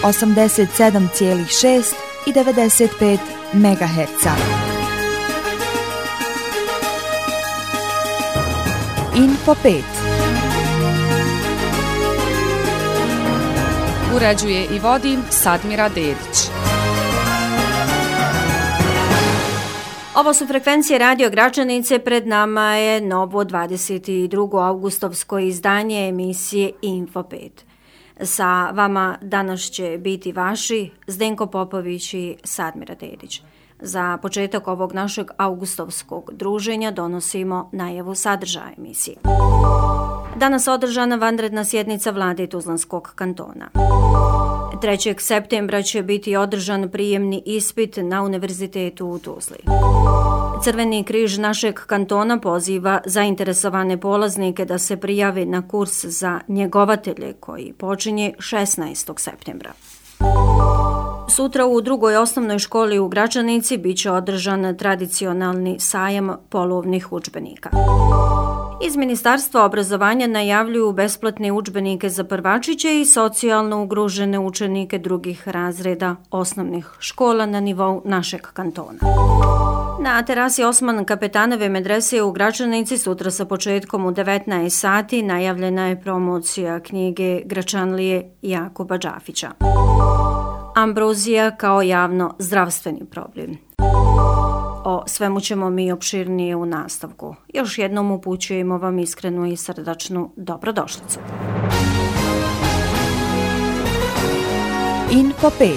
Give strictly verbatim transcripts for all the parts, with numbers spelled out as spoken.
osamdeset sedam zarez šest i devedeset pet megaherca. Info pet. Uređuje i vodi Sadmira Dedić. Ovo su frekvencije Radio Gračanice, pred nama je novo dvadeset drugo avgustovsko izdanje emisije Info pet. Sa vama danas će biti vaši Zdenko Popović i Sadmira Dedić. Za početak ovog našeg avgustovskog druženja donosimo najavu sadržaja emisije. Danas održana vanredna sjednica vlade Tuzlanskog kantona. trećeg septembra će biti održan prijemni ispit na Univerzitetu u Tuzli. Crveni križ našeg kantona poziva zainteresovane polaznike da se prijave na kurs za njegovatelje koji počinje šesnaestog septembra. Sutra u drugoj osnovnoj školi u Gračanici biće održan tradicionalni sajam polovnih udžbenika. Iz Ministarstva obrazovanja najavljuju besplatne udžbenike za prvačiće i socijalno ugrožene učenike drugih razreda osnovnih škola na nivou našeg kantona. Na terasi Osman Kapetanove medrese u Gračanici sutra sa početkom u devetnaest sati najavljena je promocija knjige Gračanlije Jakuba Džafića. Ambrozija kao javno zdravstveni problem. O svemu ćemo mi opširnije u nastavku. Još jednom upućujemo vam iskrenu i srdačnu dobrodošlicu. Info pet.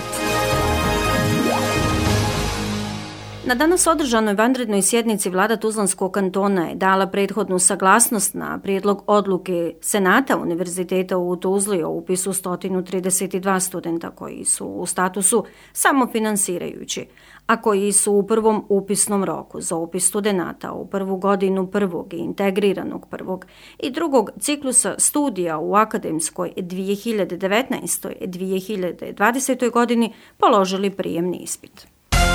Na danas održanoj vanrednoj sjednici vlada Tuzlanskog kantona je dala prethodnu saglasnost na prijedlog odluke Senata Univerziteta u Tuzli o upisu sto trideset dva studenta koji su u statusu samofinansirajući, a koji su u prvom upisnom roku za upis studenata u prvu godinu prvog i integriranog prvog i drugog ciklusa studija u akademskoj dvije hiljade devetnaestoj dvije hiljade dvadesetoj godini položili prijemni ispit.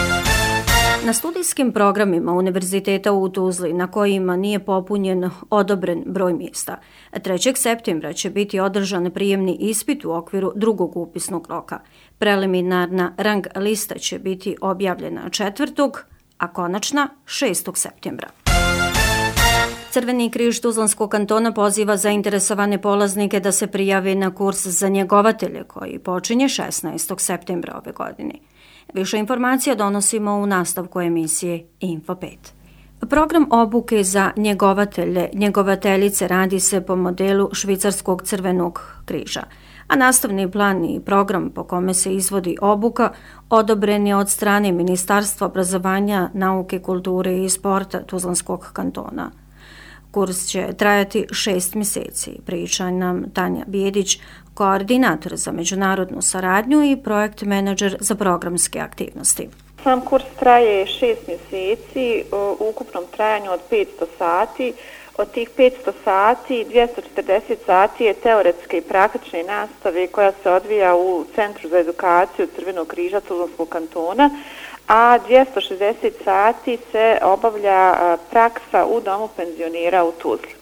Na studijskim programima Univerziteta u Tuzli na kojima nije popunjen odobren broj mjesta, trećeg septembra će biti održan prijemni ispit u okviru drugog upisnog roka. Preliminarna rang lista će biti objavljena četvrtog, a konačna šestog septembra. Crveni križ Tuzlanskog kantona poziva zainteresovane polaznike da se prijave na kurs za njegovatelje koji počinje šesnaestog septembra ove godine. Više informacija donosimo u nastavku emisije Info pet. Program obuke za njegovatelje, njegovateljice radi se po modelu Švicarskog crvenog križa, a nastavni plan i program po kome se izvodi obuka odobren je od strane Ministarstva obrazovanja, nauke, kulture i sporta Tuzlanskog kantona. Kurs će trajati šest mjeseci, priča nam Tanja Bijedić, koordinator za međunarodnu saradnju i projekt menadžer za programske aktivnosti. Sam kurs traje šest mjeseci u ukupnom trajanju od petsto sati. Od tih petsto sati, dvjesto četrdeset sati je teoretske i praktične nastave koja se odvija u Centru za edukaciju Crvenog križa Tuzlanskog kantona, a dvjesto šezdeset sati se obavlja praksa u domu penzionera u Tuzli.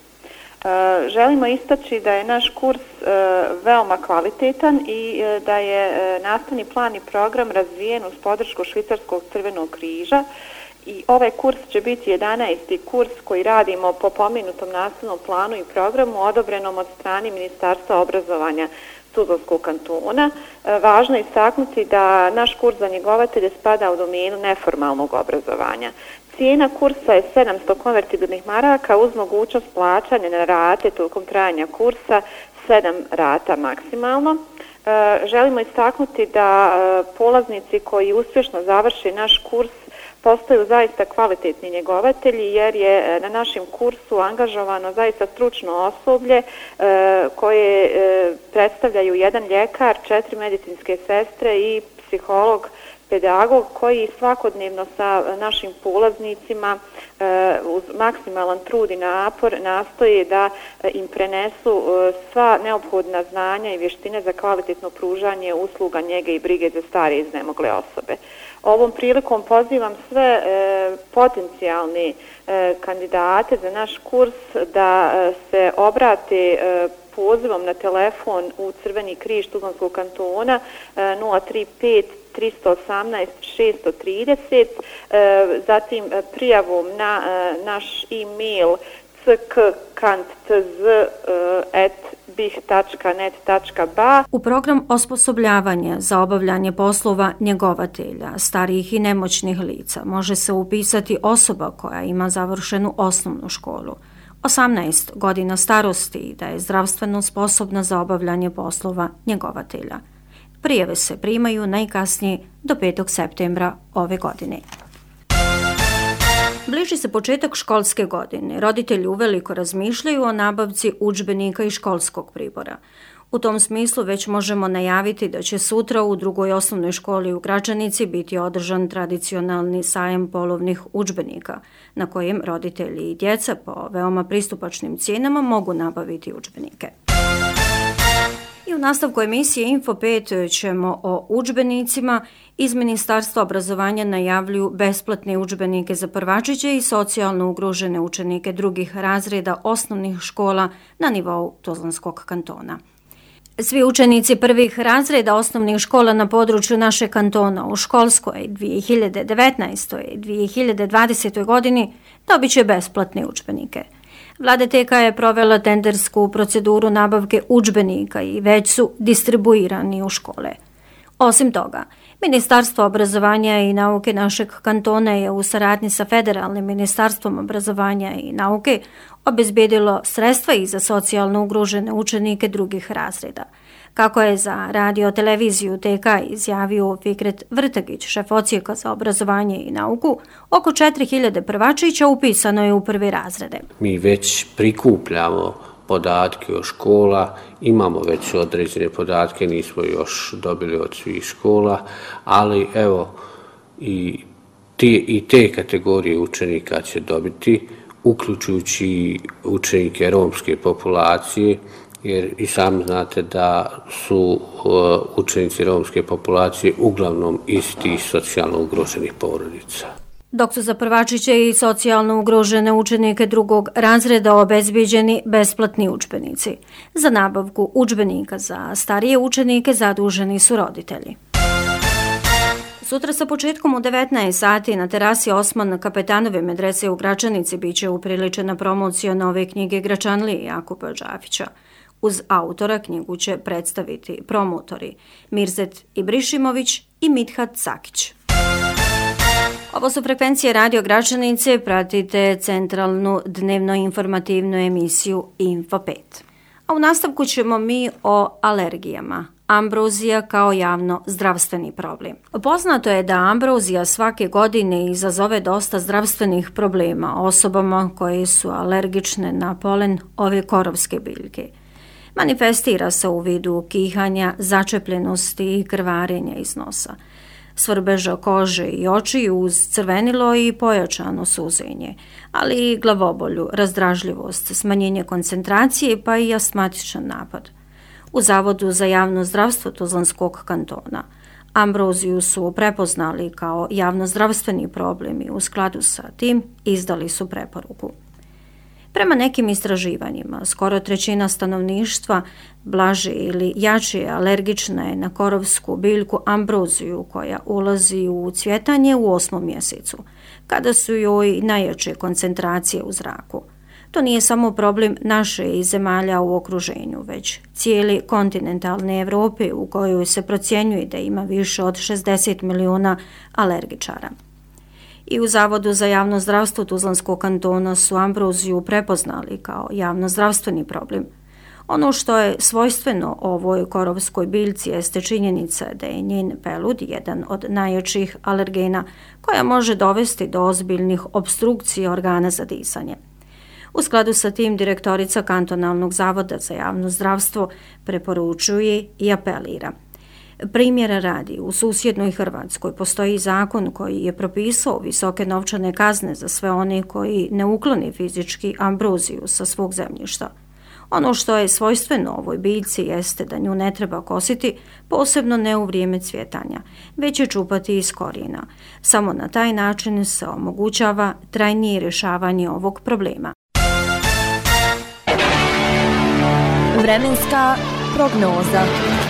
Želimo istaći da je naš kurs veoma kvalitetan i da je nastavni plan i program razvijen uz podršku Švicarskog crvenog križa i ovaj kurs će biti jedanaesti kurs koji radimo po pomenutom nastavnom planu i programu odobrenom od strane Ministarstva obrazovanja Tuzlanskog kantona. Važno je istaknuti da naš kurs za njegovatelje spada u domenu neformalnog obrazovanja. Cijena kursa je sedamsto konvertibilnih maraka uz mogućnost plaćanja na rate tokom trajanja kursa, sedam rata maksimalno. Želimo istaknuti da polaznici koji uspješno završe naš kurs postaju zaista kvalitetni njegovatelji jer je na našem kursu angažovano zaista stručno osoblje koje predstavljaju jedan ljekar, četiri medicinske sestre i psiholog, pedagog koji svakodnevno sa našim polaznicima uz maksimalan trud i napor nastoje da im prenesu sva neophodna znanja i vještine za kvalitetno pružanje usluga njege i brige za starije iznemogle osobe. Ovom prilikom pozivam sve e, potencijalne e, kandidate za naš kurs da e, se obrate e, pozivom na telefon u Crveni križ Tuzlanskog kantona e, nula tri pet tri osam šest tri nula, e, zatim e, prijavom na e, naš e-mail c k kant t z at bih tačka net tačka b a. U program osposobljavanja za obavljanje poslova njegovatelja starijih i nemoćnih lica može se upisati osoba koja ima završenu osnovnu školu, osamnaest godina starosti i da je zdravstveno sposobna za obavljanje poslova njegovatelja. Prijave se primaju najkasnije do petog septembra ove godine. Bliži se početak školske godine. Roditelji uveliko razmišljaju o nabavci udžbenika i školskog pribora. U tom smislu već možemo najaviti da će sutra u drugoj osnovnoj školi u Gračanici biti održan tradicionalni sajam polovnih udžbenika, na kojem roditelji i djeca po veoma pristupačnim cijenama mogu nabaviti udžbenike. I u nastavku emisije Info pet ćemo o udžbenicima. Iz Ministarstva obrazovanja najavljuju besplatne udžbenike za prvačiće i socijalno ugrožene učenike drugih razreda osnovnih škola na nivou Tuzlanskog kantona. Svi učenici prvih razreda osnovnih škola na području našeg kantona u školskoj dvije hiljade devetnaestoj i dvije hiljade dvadesetoj godini dobit će besplatne udžbenike. Vlada T K je provela tendersku proceduru nabavke udžbenika i već su distribuirani u škole. Osim toga, Ministarstvo obrazovanja i nauke našeg kantona je u saradnji sa Federalnim ministarstvom obrazovanja i nauke obezbedilo sredstva i za socijalno ugrožene učenike drugih razreda. Kako je za radio televiziju T K izjavio Fikret Vrtagić, šef odsjeka za obrazovanje i nauku, oko četiri hiljade prvačića upisano je u prve razrede. Mi već prikupljamo podatke o škola, imamo već određene podatke, nismo još dobili od svih škola, ali evo i te, i te kategorije učenika će dobiti, uključujući učenike romske populacije, jer i sami znate da su uh, učenici romske populacije uglavnom iz tih socijalno ugroženih porodica. Dok su za prvačiće i socijalno ugrožene učenike drugog razreda obezbiđeni besplatni udžbenici. Za nabavku udžbenika za starije učenike zaduženi su roditelji. Sutra sa početkom u devetnaest sati na terasi Osman Kapetanove medrese u Gračanici biće upriličena promocija nove knjige Gračanlije Jakupa Džafića. Uz autora knjigu će predstaviti promotori Mirzet Ibrišimović i Mithat Sakić. Ovo su frekvencije Radio Gračanice, pratite centralnu dnevno-informativnu emisiju Info pet. A u nastavku ćemo mi o alergijama. Ambrozija kao javno zdravstveni problem. Poznato je da ambrozija svake godine izazove dosta zdravstvenih problema osobama koje su alergične na polen ove korovske biljke. Manifestira se u vidu kihanja, začepljenosti i krvarenja iz nosa, svrbeža kože i očiju uz crvenilo i pojačano suzenje, ali i glavobolju, razdražljivost, smanjenje koncentracije pa i astmatičan napad. U Zavodu za javno zdravstvo Tuzlanskog kantona ambroziju su prepoznali kao javnozdravstveni problem i u skladu sa tim izdali su preporuku. Prema nekim istraživanjima, skoro trećina stanovništva blaže ili jače alergična je na korovsku biljku ambroziju koja ulazi u cvjetanje u osmom mjesecu, kada su joj najjače koncentracije u zraku. To nije samo problem naše i zemalja u okruženju, već cijeli kontinentalne Evrope u kojoj se procjenjuje da ima više od šezdeset milijuna alergičara. I u Zavodu za javno zdravstvo Tuzlanskog kantona su ambroziju prepoznali kao javnozdravstveni problem. Ono što je svojstveno ovoj korovskoj biljci jeste činjenica da je njen pelud jedan od najjačih alergena koja može dovesti do ozbiljnih opstrukcija organa za disanje. U skladu sa tim direktorica Kantonalnog zavoda za javno zdravstvo preporučuje i apelira. Primjera radi, u susjednoj Hrvatskoj postoji zakon koji je propisao visoke novčane kazne za sve one koji ne ukloni fizički ambroziju sa svog zemljišta. Ono što je svojstveno ovoj biljci jeste da nju ne treba kositi, posebno ne u vrijeme cvjetanja, već je čupati iz korijena. Samo na taj način se omogućava trajnije rješavanje ovog problema. Vremenska prognoza.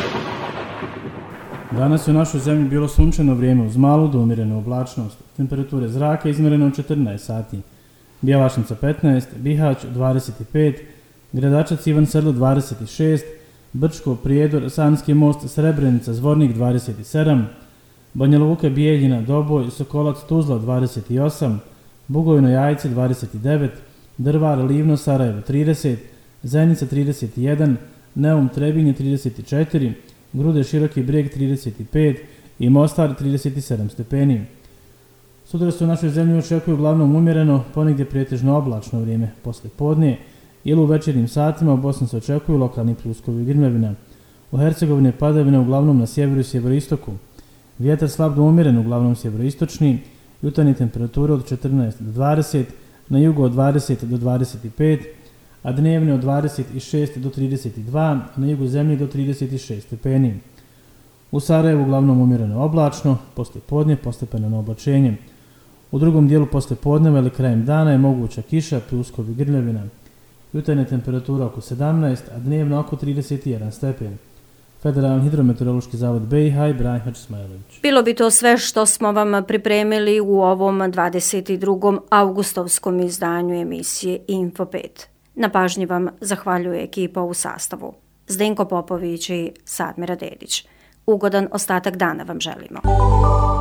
Danas je u našoj zemlji bilo sunčano vrijeme uz malu do umjerenu oblačnost. Temperature zraka izmjerene u četrnaest sati. Bjelašnica petnaest, Bihać dvadeset pet, Gradačac Ivan Sedlo dvadeset šest, Brčko, Prijedor, Sanski most, Srebrenica, Zvornik dvadeset sedam, Banja Luka, Bijeljina, Doboj, Sokolac, Tuzla dvadeset osam, Bugojno, Jajce dvadeset devet, Drvar, Livno, Sarajevo trideset, Zenica trideset jedan, Neum, Trebinje trideset četiri, Grude, Široki Brijeg trideset pet i Mostar trideset sedam stepeni. Sutra se u našoj zemlji očekuju uglavnom umjereno, ponegdje pretežno oblačno vrijeme posle podne ili u večernjim satima. U Bosni se očekuju lokalni pljuskovi i grmljavina. U Hercegovini padavine uglavnom na sjeveru i sjeveroistoku. Vjetar slab do umjeren, uglavnom sjeveroistočni, jutarnje temperature od četrnaest do dvadeset, na jugu od dvadeset do dvadeset pet, a dnevne od dvadeset šest do trideset dva, na jugu zemlje do trideset šest stepeni. U Sarajevu uglavnom umjereno oblačno, poslije podne postepeno na oblačenje. U drugom dijelu poslije podneva ili krajem dana je moguća kiša, pljuskovi i grmljavina. Jutarnja temperatura oko sedamnaest, a dnevna oko trideset jedan stepen. Federalni hidrometeorološki zavod B i H i Brajn Hačismajlović. Bilo bi to sve što smo vam pripremili u ovom dvadeset drugom augustovskom izdanju emisije Info pet. Na pažnji vam zahvaljuje ekipa u sastavu. Zdenko Popović i Sadmira Dedić. Ugodan ostatak dana vam želimo.